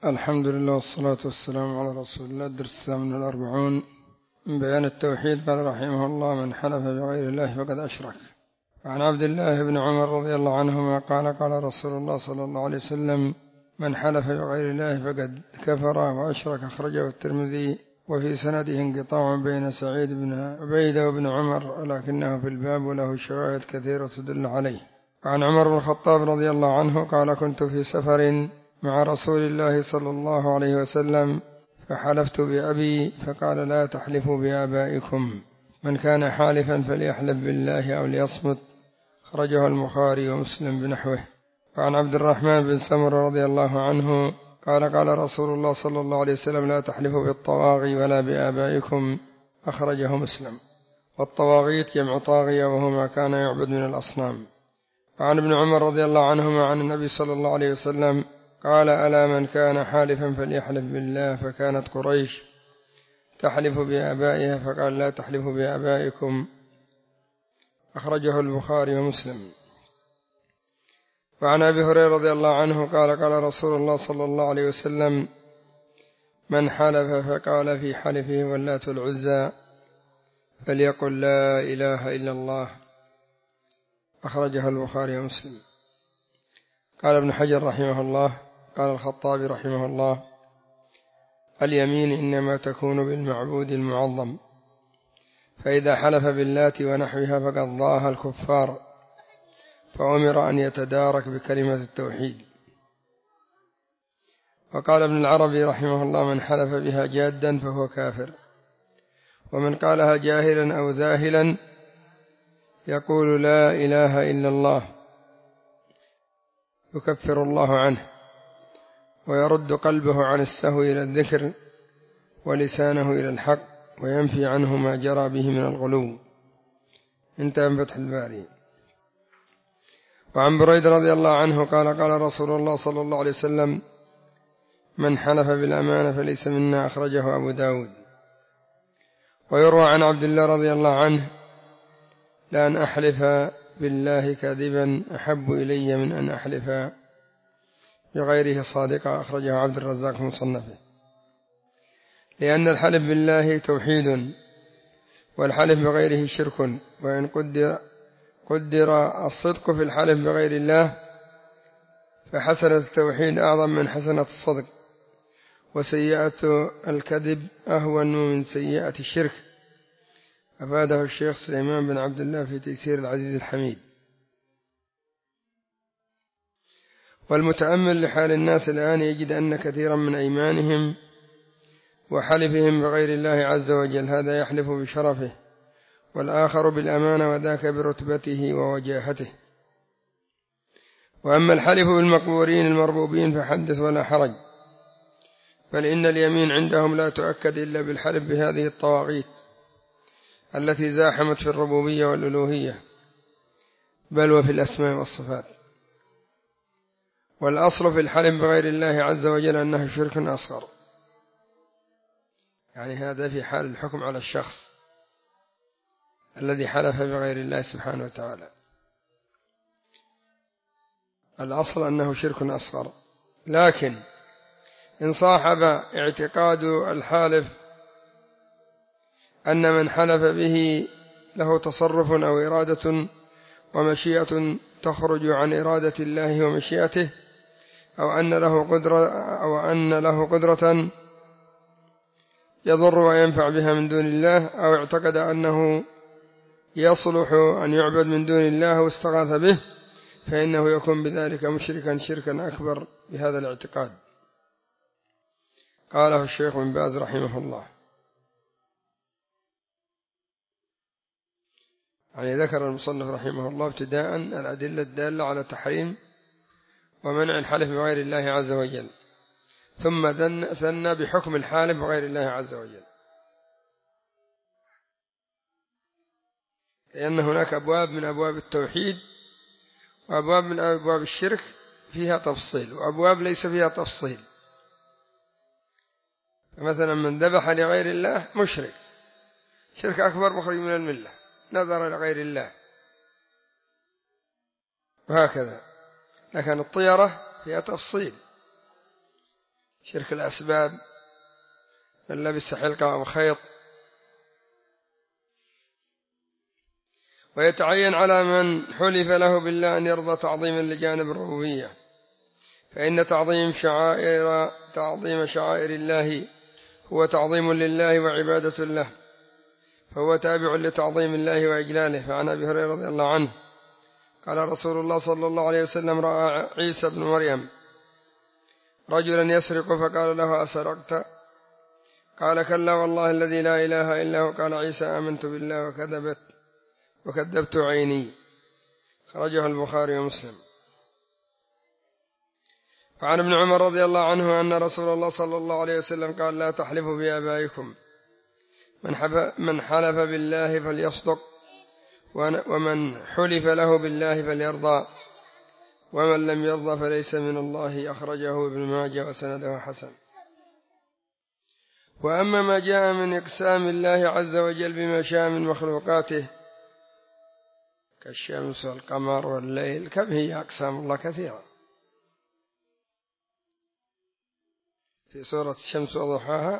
الحمد لله والصلاة والسلام على رسول الله. الدرس من 40 من بيان التوحيد. قال رحمه الله: من حلف بغير الله فقد أشرك. عن عبد الله بن عمر رضي الله عنهما قال: قال رسول الله صلى الله عليه وسلم: من حلف بغير الله فقد كفر وأشرك. أخرجه الترمذي. وفي سنده انقطاع بين سعيد بن عبيدة وابن عمر، ولكنه في الباب وله شواهد كثيرة تدل عليه. عن عمر بن الخطاب رضي الله عنه قال: كنت في سفر مع رسول الله صلى الله عليه وسلم فحلفت بأبي فقال: لا تحلفوا بآبائكم، من كان حالفا فليحلف بالله أو ليصمت. خرجه البخاري ومسلم بنحوه. وعن عبد الرحمن بن سمرة رضي الله عنه قال: قال رسول الله صلى الله عليه وسلم: لا تحلفوا بالطواغي ولا بآبائكم. أخرجه مسلم. والطواغيت جمع طاغية، وهو ما كان يعبد من الأصنام. وعن ابن عمر رضي الله عنهما عن النبي صلى الله عليه وسلم قال: ألا من كان حالفا فليحلف بالله. فكانت قريش تحلف بآبائها فقال: لا تحلفوا بآبائكم. أخرجه البخاري ومسلم. وعن أبي هريرة رضي الله عنه قال: قال رسول الله صلى الله عليه وسلم: من حلف فقال في حلفه واللات والعزى فليقل لا إله إلا الله. أخرجه البخاري ومسلم. قال ابن حجر رحمه الله: قال الخطابي رحمه الله: اليمين إنما تكون بالمعبود المعظم، فإذا حلف باللات ونحوها فقد ضاها الكفار، فأمر أن يتدارك بكلمة التوحيد. وقال ابن العربي رحمه الله: من حلف بها جادا فهو كافر، ومن قالها جاهلا أو ذاهلا يقول لا إله إلا الله يكفر الله عنه، ويرد قلبه عن السهو إلى الذكر ولسانه إلى الحق، وينفي عنه ما جرى به من الغلو. انتهى من فتح الباري. وعن بريدة رضي الله عنه قال: قال رسول الله صلى الله عليه وسلم: من حلف بالأمانة فليس منا. أخرجه أبو داود. ويروى عن عبد الله رضي الله عنه: لأن أحلف بالله كاذبا أحب إلي من أن أحلف بغيره صادقا. أخرجه عبد الرزاق في مصنفه. لأن الحلف بالله توحيد، والحلف بغيره شرك، وإن قدر الصدق في الحلف بغير الله فحسنة التوحيد أعظم من حسنة الصدق، وسيئة الكذب أهون من سيئة الشرك. أفاده الشيخ سليمان بن عبد الله في تيسير العزيز الحميد. والمتأمل لحال الناس الآن يجد أن كثيرا من أيمانهم وحلفهم بغير الله عز وجل هذا يحلف بشرفه، والآخر بالأمانة، وذاك برتبته ووجاهته. وأما الحلف بالمقبورين المربوبين فحدث ولا حرج، بل إن اليمين عندهم لا تؤكد إلا بالحلف بهذه الطواغيت التي زاحمت في الربوبية والألوهية، بل وفي الأسماء والصفات. والأصل في الحلف بغير الله عز وجل أنه شرك أصغر، يعني هذا في حال الحكم على الشخص الذي حلف بغير الله سبحانه وتعالى، الأصل أنه شرك أصغر. لكن إن صاحب اعتقاد الحالف أن من حلف به له تصرف أو إرادة ومشيئة تخرج عن إرادة الله ومشيئته، أو أن له قدرة يضر وينفع بها من دون الله، أو اعتقد أنه يصلح أن يعبد من دون الله واستغاث به، فإنه يكون بذلك مشركا شركا أكبر بهذا الاعتقاد. قاله الشيخ بن باز رحمه الله. يعني ذكر المصنف رحمه الله ابتداء الأدلة الدالة على تحريم ومنع الحلف بغير الله عز وجل، ثم ثنى بحكم الحالف بغير الله عز وجل، لأن هناك أبواب من أبواب التوحيد وأبواب من أبواب الشرك فيها تفصيل، وأبواب ليس فيها تفصيل. فمثلا من ذبح لغير الله مشرك، شرك أكبر مخرج من الملة، نذر لغير الله، وهكذا. لكن الطيرة فيها تفصيل، شرك الأسباب، من لبس حلقة أو خيط. ويتعين على من حلف له بالله أن يرضى تعظيما لجانب الربوبية، فإن تعظيم شعائر الله هو تعظيم لله وعبادة له، فهو تابع لتعظيم الله وإجلاله. فعن أبي هريرة رضي الله عنه قال رسول الله صلى الله عليه وسلم: رأى عيسى بن مريم رجلا يسرق فقال له: أسرقت؟ قال: كلا والله الذي لا إله إلا هو. قال عيسى: آمنت بالله وكذبت عيني. خرجه البخاري ومسلم. وعن ابن عمر رضي الله عنه أن رسول الله صلى الله عليه وسلم قال: لا تحلفوا بآبائكم، من حلف بالله فليصدق، ومن حلف له بالله فليرضى، ومن لم يرضى فليس من الله. أخرجه ابن ماجه وسنده حسن. وأما ما جاء من إقسام الله عز وجل بما شاء من مخلوقاته كالشمس والقمر والليل، كم هي أقسام الله كثيرة. في سورة الشمس وضحاها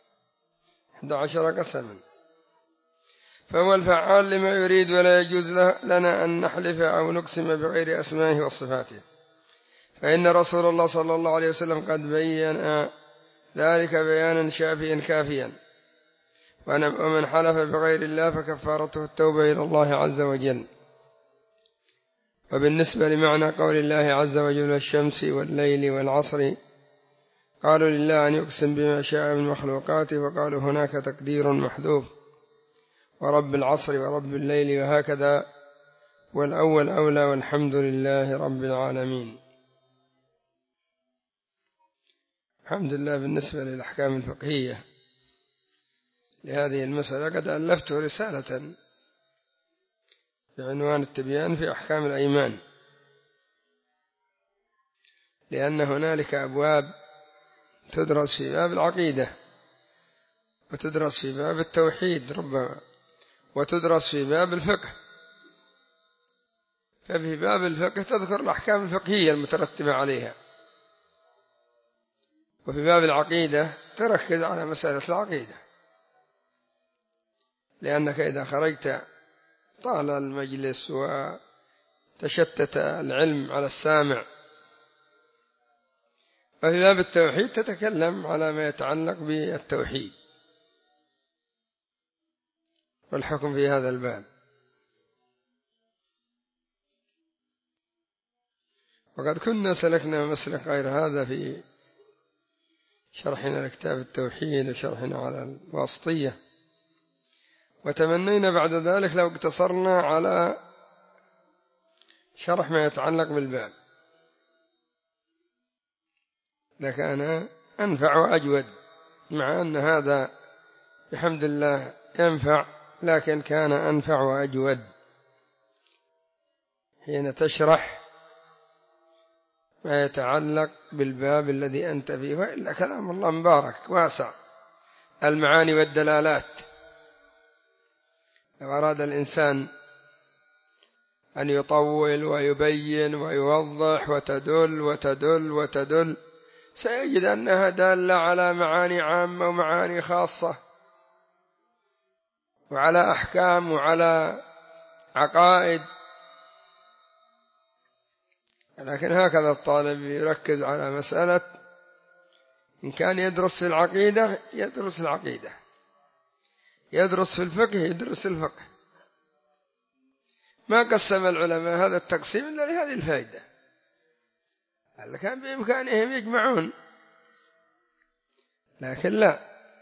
11 قسما. فهو الفعال لما يريد، ولا يجوز لنا أن نحلف أو نقسم بغير أسمائه وصفاته، فإن رسول الله صلى الله عليه وسلم قد بين ذلك بيانا شافيا كافيا. ومن حلف بغير الله فكفارته التوبة إلى الله عز وجل. وبالنسبة لمعنى قول الله عز وجل: والشمس والليل والعصر، قالوا لله أن يقسم بما شاء من مخلوقاته، وقالوا هناك تقدير محذوف: ورب العصر ورب الليل، وهكذا، والأول أولى، والحمد لله رب العالمين. الحمد لله. بالنسبة للأحكام الفقهية لهذه المسألة قد ألفت رسالة بعنوان التبيان في أحكام الأيمان، لأن هنالك أبواب تدرس في باب العقيدة، وتدرس في باب التوحيد ربما، وتدرس في باب الفقه. ففي باب الفقه تذكر الأحكام الفقهية المترتبة عليها، وفي باب العقيدة تركز على مسألة العقيدة، لأنك إذا خرجت طال المجلس وتشتت العلم على السامع. وفي باب التوحيد تتكلم على ما يتعلق بالتوحيد والحكم في هذا الباب. وقد كنا سلكنا مسلك غير هذا في شرحنا لكتاب التوحيد وشرحنا على الواسطية، وتمنينا بعد ذلك لو اقتصرنا على شرح ما يتعلق بالباب لكان أنفع وأجود، مع أن هذا بحمد الله ينفع، لكن كان أنفع وأجود حين تشرح ما يتعلق بالباب الذي أنت فيه. وإلا كلام الله مبارك واسع المعاني والدلالات. لو أراد الإنسان أن يطول ويبين ويوضح وتدل وتدل وتدل سيجد أنها دالة على معاني عامة ومعاني خاصة، وعلى أحكام وعلى عقائد. لكن هكذا الطالب يركز على مسألة، إن كان يدرس في العقيدة يدرس العقيدة، يدرس في الفقه يدرس الفقه. ما قسم العلماء هذا التقسيم إلا لهذه الفائدة، هل كان بإمكانهم يجمعون، لكن لا.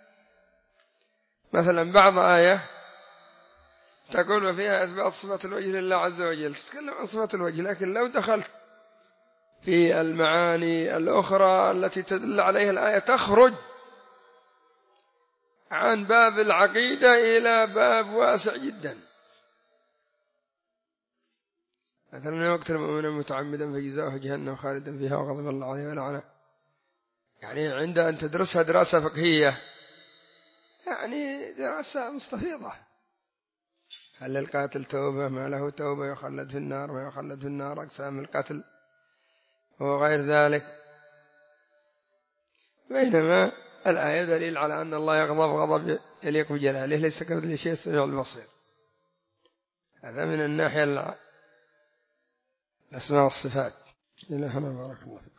مثلا بعض آية تقول فيها إثبات صفة الوجه لله عز وجل، تتكلم عن صفة الوجه، لكن لو دخلت في المعاني الأخرى التي تدل عليها الآية تخرج عن باب العقيدة إلى باب واسع جدا. مثلا وقت المؤمن متعمدا فجزاؤه جهنم خالدا فيها وغضب الله عليه ولعنه، يعني عند أن تدرسها دراسة فقهية يعني دراسة مستفيضة. هل للقاتل توبة؟ ما له توبة؟ يخلد في النار ما يخلد في النار، أقسام القتل وغير ذلك. بينما الآية دليل على أن الله يغضب غضب يليق بجلاله، ليس كمثله شيء السميع البصير. هذا من الناحية الأسماء والصفات. إلى هنا بارك الله فيكم.